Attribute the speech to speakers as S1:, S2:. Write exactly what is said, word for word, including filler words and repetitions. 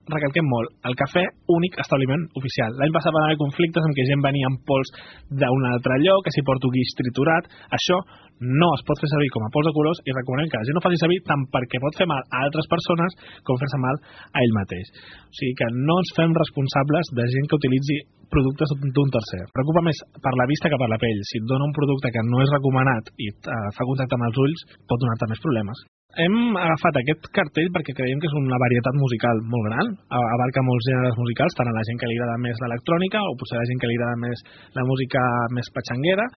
S1: recalquem molt, el cafè únic establiment oficial. L'any passat van haver conflictes en què gent venia amb pols d'un altre lloc, que s'hi porta guix triturat. Això no es pot fer servir com a pols de colors i recomanem que la gent no faci servir tant perquè pot fer mal a altres persones com fer-se mal a ell mateix. O sigui que no ens fem responsables de gent que utilitzi productes d'un tercer. Preocupa més per la vista que per la pell. Si et dona un producte que no és recomanat i et fa contacte amb els ulls, pot donar-te més problemes. Hem agafat aquest cartell perquè creiem que és una varietat musical molt gran, abarca molts gèneres musicals, tant a la gent que li agrada més l'electrònica o potser a la gent que li agrada més la música més patxanguera.